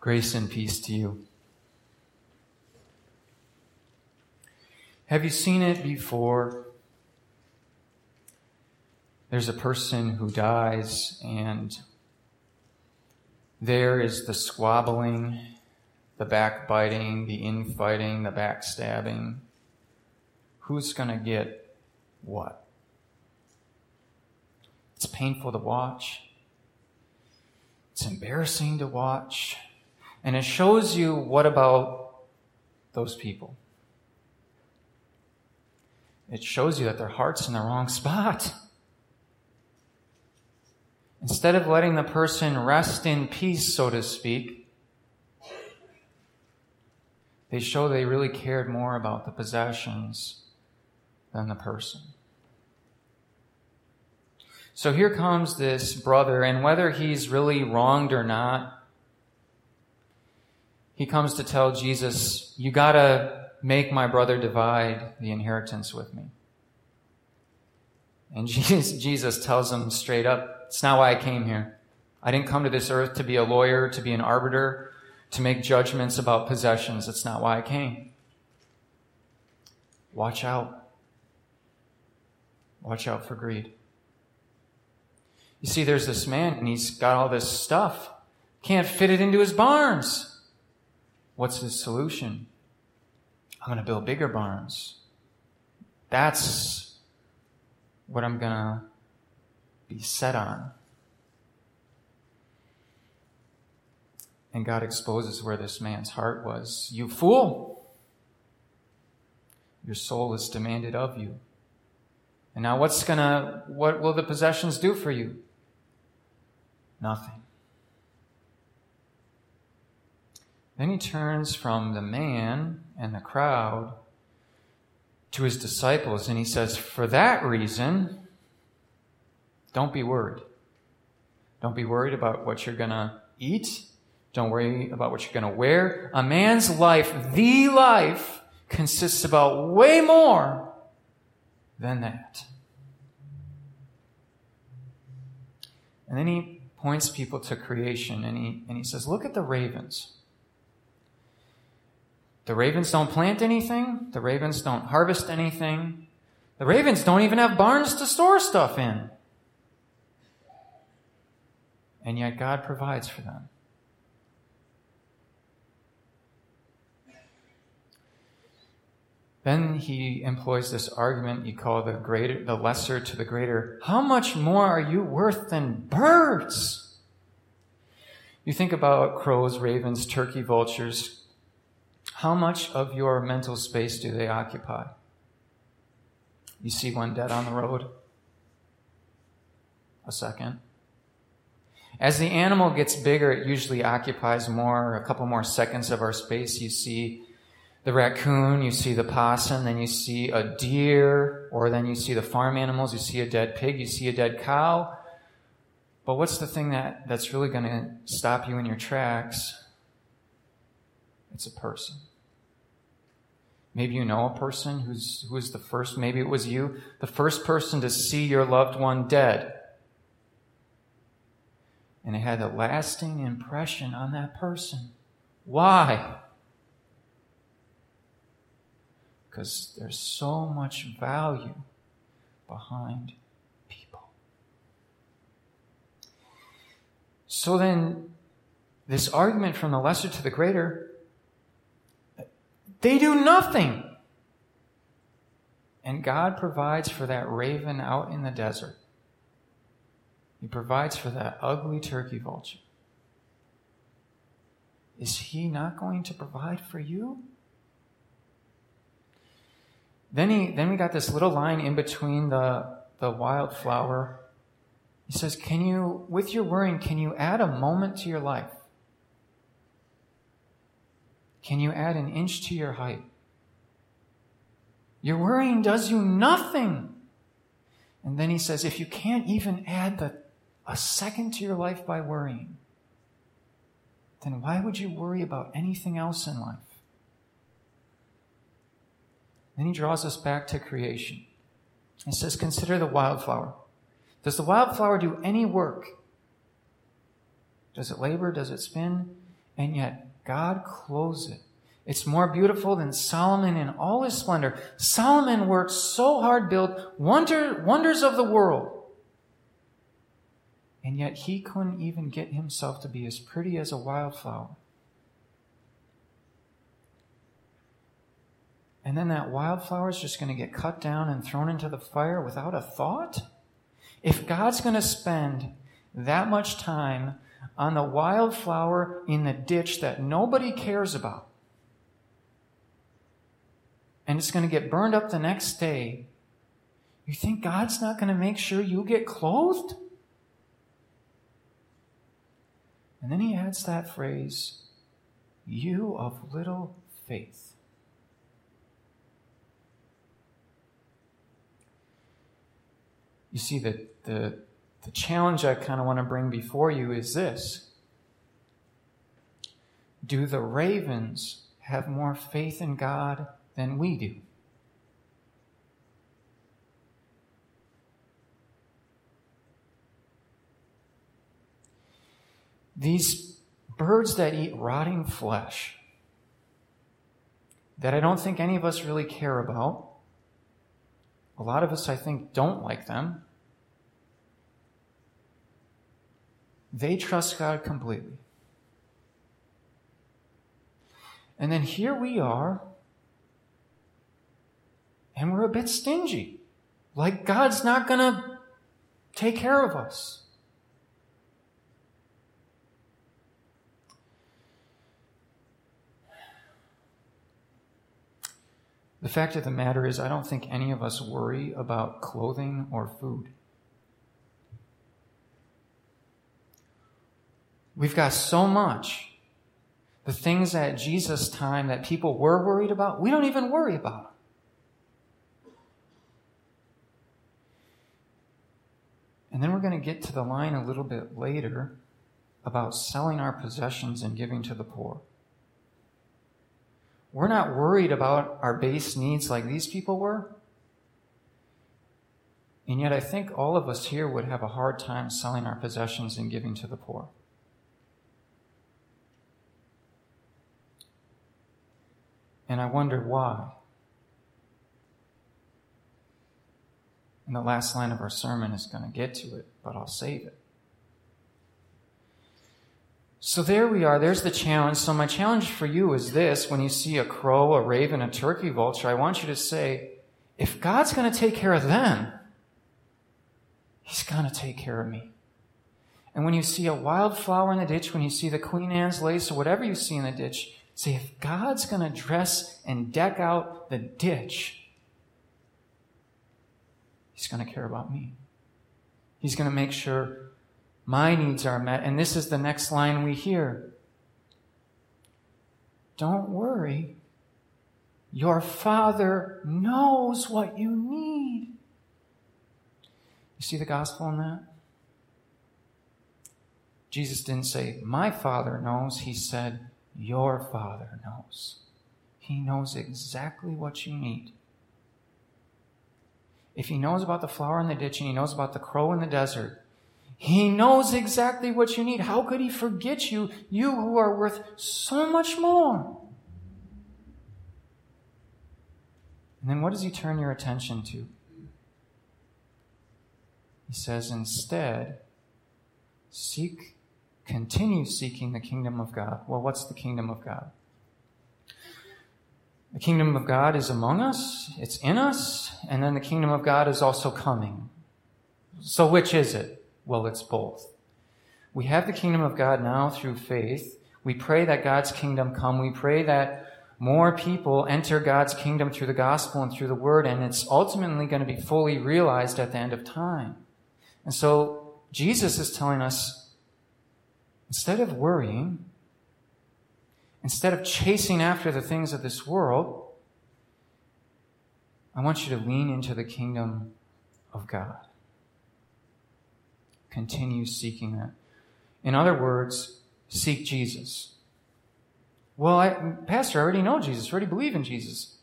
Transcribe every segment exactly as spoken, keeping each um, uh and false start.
Grace and peace to you. Have you seen it before? There's a person who dies, and there is the squabbling, the backbiting, the infighting, the backstabbing. Who's going to get what? It's painful to watch. It's embarrassing to watch. And it shows you, what about those people? It shows you that their heart's in the wrong spot. Instead of letting the person rest in peace, so to speak, they show they really cared more about the possessions than the person. So here comes this brother, and whether he's really wronged or not, he comes to tell Jesus, you gotta make my brother divide the inheritance with me. And Jesus tells him straight up, it's not why I came here. I didn't come to this earth to be a lawyer, to be an arbiter, to make judgments about possessions. That's not why I came. Watch out. Watch out for greed. You see, there's this man, and he's got all this stuff. Can't fit it into his barns. What's his solution? I'm going to build bigger barns. That's what I'm going to be set on. And God exposes where this man's heart was. You fool! Your soul is demanded of you. And now what's gonna, what will the possessions do for you? Nothing. Then he turns from the man and the crowd to his disciples, and he says, for that reason, don't be worried. Don't be worried about what you're going to eat. Don't worry about what you're going to wear. A man's life, the life, consists about way more than that. And then he points people to creation, and he, and he says, look at the ravens. The ravens don't plant anything. The ravens don't harvest anything. The ravens don't even have barns to store stuff in. And yet God provides for them. Then he employs this argument you call the greater, the lesser to the greater. How much more are you worth than birds? You think about crows, ravens, turkey, vultures. How much of your mental space do they occupy? You see one dead on the road? A second. As the animal gets bigger, it usually occupies more, a couple more seconds of our space. You see the raccoon, you see the possum, then you see a deer, or then you see the farm animals, you see a dead pig, you see a dead cow. But what's the thing that, that's really going to stop you in your tracks? It's a person. Maybe you know a person who's who was the first, maybe it was you, the first person to see your loved one dead. And it had a lasting impression on that person. Why? Because there's so much value behind people. So then, this argument from the lesser to the greater, they do nothing. And God provides for that raven out in the desert. He provides for that ugly turkey vulture. Is he not going to provide for you? Then he, then we got this little line in between the, the wildflower. He says, can you, with your worrying, can you add a moment to your life? Can you add an inch to your height? Your worrying does you nothing. And then he says, if you can't even add the, a second to your life by worrying, then why would you worry about anything else in life? Then he draws us back to creation. He says, consider the wildflower. Does the wildflower do any work? Does it labor? Does it spin? And yet God clothes it. It's more beautiful than Solomon in all his splendor. Solomon worked so hard, built wonder, wonders of the world. And yet he couldn't even get himself to be as pretty as a wildflower. And then that wildflower is just going to get cut down and thrown into the fire without a thought? If God's going to spend that much time on the wildflower in the ditch that nobody cares about, and it's going to get burned up the next day, you think God's not going to make sure you get clothed? And then he adds that phrase, you of little faith. You see, the, the, the challenge I kind of want to bring before you is this. Do the ravens have more faith in God than we do? These birds that eat rotting flesh, that I don't think any of us really care about. A lot of us, I think, don't like them. They trust God completely. And then here we are, and we're a bit stingy. Like God's not going to take care of us. The fact of the matter is, I don't think any of us worry about clothing or food. We've got so much. The things at Jesus' time that people were worried about, we don't even worry about. And then we're going to get to the line a little bit later about selling our possessions and giving to the poor. We're not worried about our base needs like these people were. And yet I think all of us here would have a hard time selling our possessions and giving to the poor. And I wonder why. And the last line of our sermon is going to get to it, but I'll save it. So there we are. There's the challenge. So my challenge for you is this. When you see a crow, a raven, a turkey vulture, I want you to say, if God's going to take care of them, He's going to take care of me. And when you see a wildflower in the ditch, when you see the Queen Anne's lace or whatever you see in the ditch, say, if God's going to dress and deck out the ditch, He's going to care about me. He's going to make sure my needs are met. And this is the next line we hear. Don't worry. Your Father knows what you need. You see the gospel in that? Jesus didn't say, my Father knows. He said, your Father knows. He knows exactly what you need. If He knows about the flower in the ditch and He knows about the crow in the desert, He knows exactly what you need. How could He forget you, you who are worth so much more? And then what does He turn your attention to? He says, instead, seek, continue seeking the kingdom of God. Well, what's the kingdom of God? The kingdom of God is among us, it's in us, and then the kingdom of God is also coming. So which is it? Well, it's both. We have the kingdom of God now through faith. We pray that God's kingdom come. We pray that more people enter God's kingdom through the gospel and through the word, and it's ultimately going to be fully realized at the end of time. And so Jesus is telling us, instead of worrying, instead of chasing after the things of this world, I want you to lean into the kingdom of God. Continue seeking that. In other words, seek Jesus. Well, I, Pastor, I already know Jesus. I already believe in Jesus.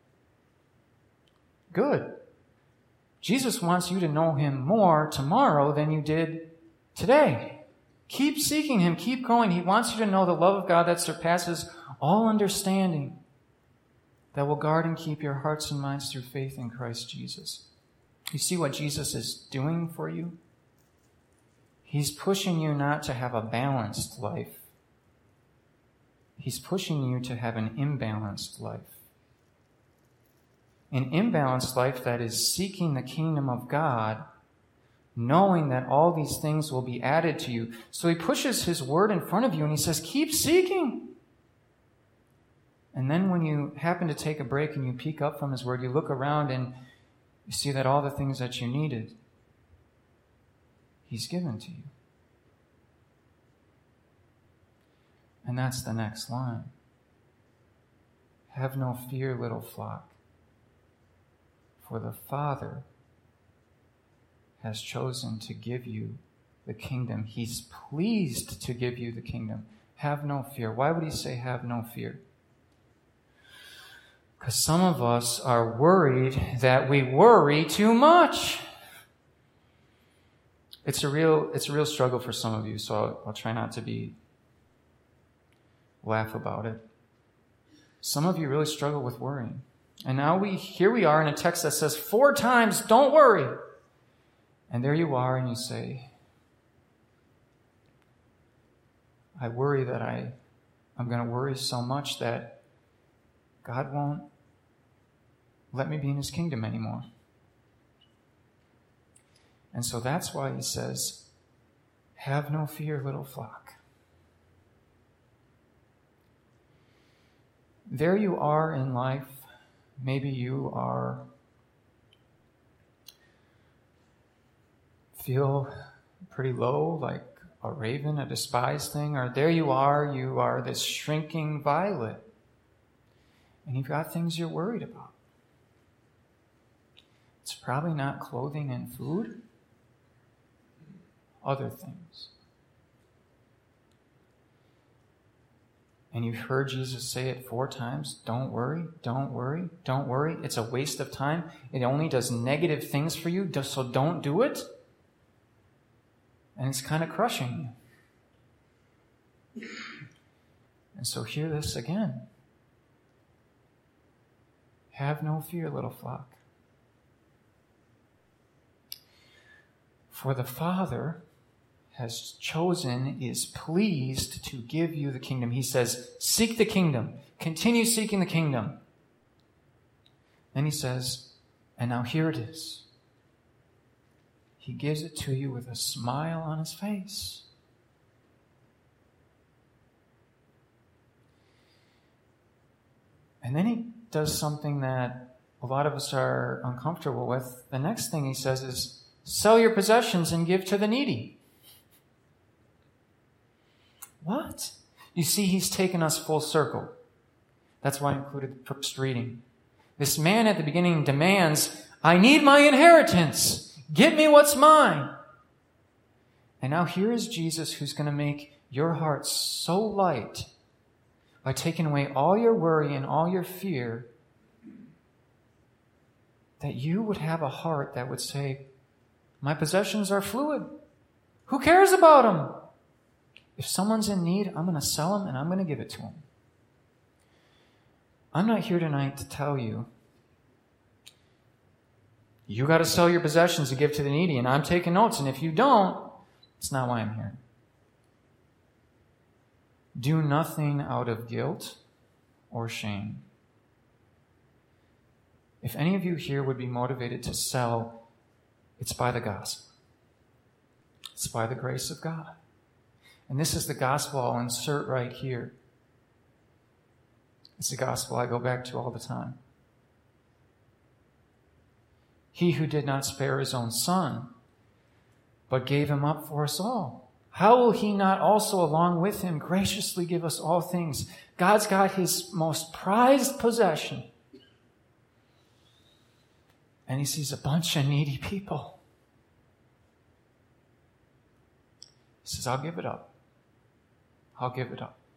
Good. Jesus wants you to know Him more tomorrow than you did today. Keep seeking him. Keep going. He wants you to know the love of God that surpasses all understanding, that will guard and keep your hearts and minds through faith in Christ Jesus. You see what Jesus is doing for you? He's pushing you not to have a balanced life. He's pushing you to have an imbalanced life. An imbalanced life that is seeking the kingdom of God, knowing that all these things will be added to you. So he pushes his word in front of you and he says, keep seeking. And then when you happen to take a break and you peek up from his word, you look around and you see that all the things that you needed, he's given to you. And that's the next line. Have no fear, little flock, for the Father has chosen to give you the kingdom. He's pleased to give you the kingdom. Have no fear. Why would he say have no fear? Because some of us are worried that we worry too much. It's a real, it's a real struggle for some of you, so I'll, I'll try not to be laugh about it. Some of you really struggle with worrying. And now we here we are in a text that says four times, don't worry. And there you are, and you say, I worry that I, I'm going to worry so much that God won't let me be in his kingdom anymore. And so that's why he says, have no fear, little flock. There you are in life. Maybe you are, feel pretty low, like a raven, a despised thing, or there you are, you are this shrinking violet, and you've got things you're worried about. It's probably not clothing and food, other things. And you've heard Jesus say it four times, don't worry, don't worry, don't worry. It's a waste of time. It only does negative things for you, so don't do it. And it's kind of crushing you. And so hear this again. Have no fear, little flock. For the Father has chosen, is pleased to give you the kingdom. He says, seek the kingdom. Continue seeking the kingdom. Then he says, and now here it is. He gives it to you with a smile on his face. And then he does something that a lot of us are uncomfortable with. The next thing he says is, sell your possessions and give to the needy. What? You see, he's taken us full circle. That's why I included the first reading. This man at the beginning demands, I need my inheritance. Give me what's mine. And now here is Jesus who's going to make your heart so light by taking away all your worry and all your fear that you would have a heart that would say, my possessions are fluid. Who cares about them? If someone's in need, I'm going to sell them and I'm going to give it to them. I'm not here tonight to tell you, you got to sell your possessions to give to the needy, and I'm taking notes, and if you don't, it's not why I'm here. Do nothing out of guilt or shame. If any of you here would be motivated to sell, it's by the gospel. It's by the grace of God. And this is the gospel I'll insert right here. It's the gospel I go back to all the time. He who did not spare his own son, but gave him up for us all, how will he not also along with him graciously give us all things? God's got his most prized possession. And he sees a bunch of needy people. He says, I'll give it up. I'll give it up.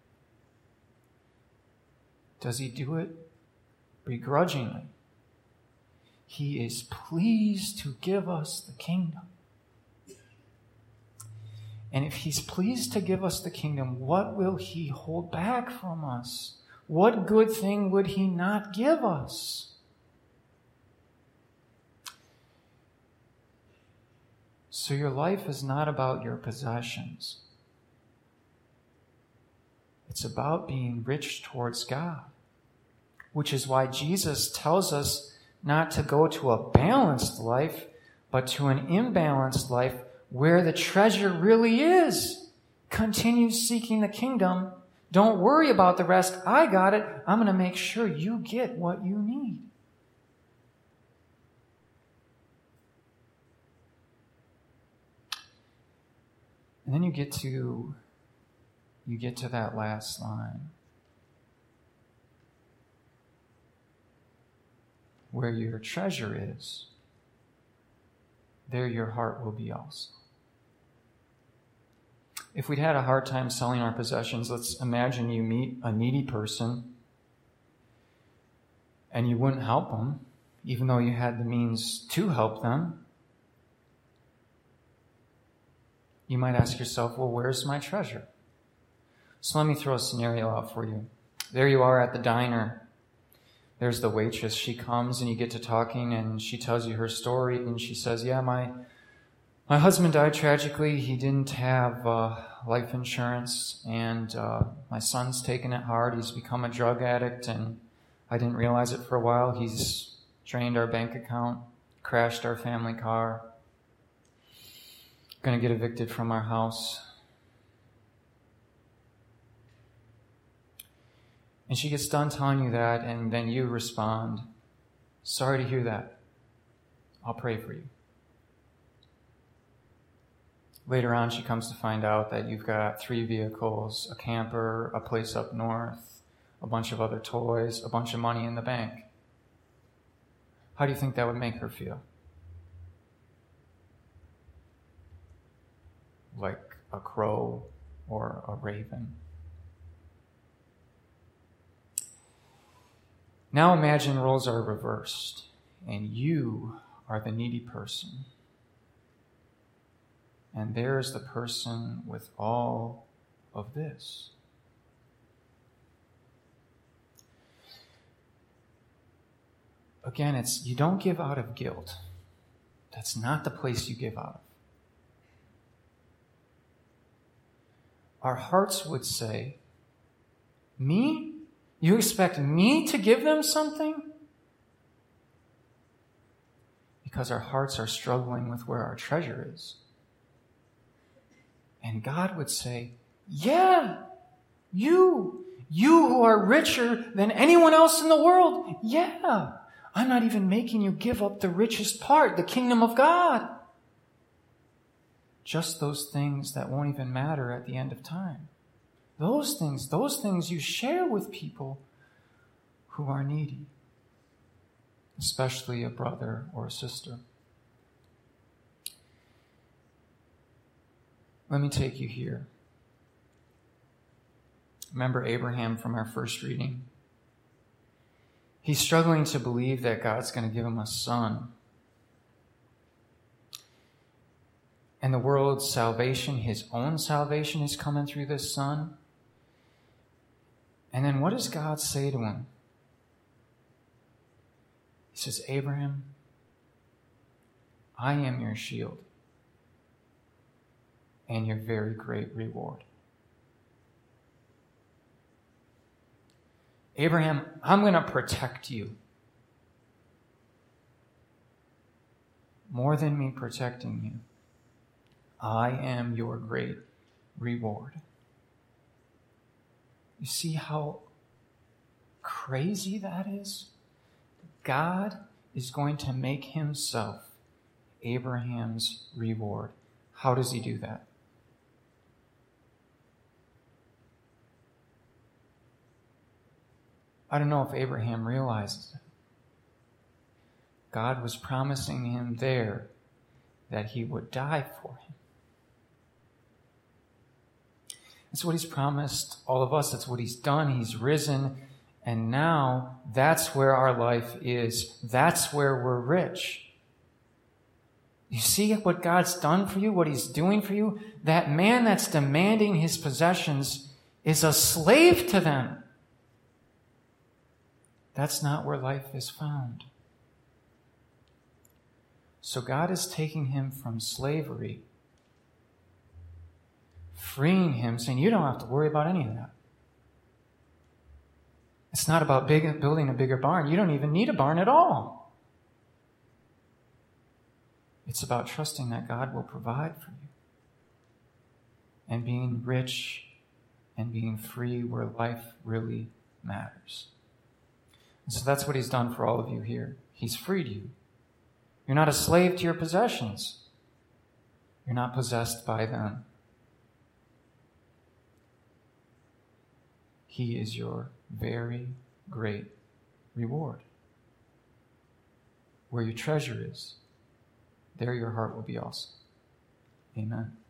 Does he do it begrudgingly? He is pleased to give us the kingdom. And if he's pleased to give us the kingdom, what will he hold back from us? What good thing would he not give us? So your life is not about your possessions. It's about being rich towards God, which is why Jesus tells us not to go to a balanced life, but to an imbalanced life where the treasure really is. Continue seeking the kingdom. Don't worry about the rest. I got it. I'm going to make sure you get what you need. And then you get to you get to that last line, where your treasure is, there your heart will be also. If we'd had a hard time selling our possessions, let's imagine you meet a needy person and you wouldn't help them, even though you had the means to help them. You might ask yourself, well, where's my treasure? So let me throw a scenario out for you. There you are at the diner. There's the waitress. She comes and you get to talking and she tells you her story and she says, yeah, my my husband died tragically. He didn't have uh, life insurance and uh, my son's taken it hard. He's become a drug addict and I didn't realize it for a while. He's drained our bank account, crashed our family car. Going to get evicted from our house. And she gets done telling you that, and then you respond, sorry to hear that. I'll pray for you. Later on, she comes to find out that you've got three vehicles, a camper, a place up north, a bunch of other toys, a bunch of money in the bank. How do you think that would make her feel? Like a crow or a raven. Now imagine roles are reversed and you are the needy person. And there is the person with all of this. Again, it's you don't give out of guilt. That's not the place you give out of. Our hearts would say, me? You expect me to give them something? Because our hearts are struggling with where our treasure is. And God would say, yeah, you, you who are richer than anyone else in the world, yeah, I'm not even making you give up the richest part, the kingdom of God. Just those things that won't even matter at the end of time. Those things, those things you share with people who are needy, especially a brother or a sister. Let me take you here. Remember Abraham from our first reading? He's struggling to believe that God's going to give him a son. And the world's salvation, his own salvation, is coming through this son. And then what does God say to him? He says, Abraham, I am your shield and your very great reward. Abraham, I'm going to protect you. More than me protecting you, I am your great reward. You see how crazy that is? God is going to make himself Abraham's reward. How does he do that? I don't know if Abraham realizes it. God was promising him there that he would die for him. That's what he's promised all of us. That's what he's done. He's risen. And now that's where our life is. That's where we're rich. You see what God's done for you, what he's doing for you? That man that's demanding his possessions is a slave to them. That's not where life is found. So God is taking him from slavery, freeing him, saying, you don't have to worry about any of that. It's not about big, building a bigger barn. You don't even need a barn at all. It's about trusting that God will provide for you and being rich and being free where life really matters. And so that's what he's done for all of you here. He's freed you. You're not a slave to your possessions. You're not possessed by them. He is your very great reward. Where your treasure is, there your heart will be also. Amen.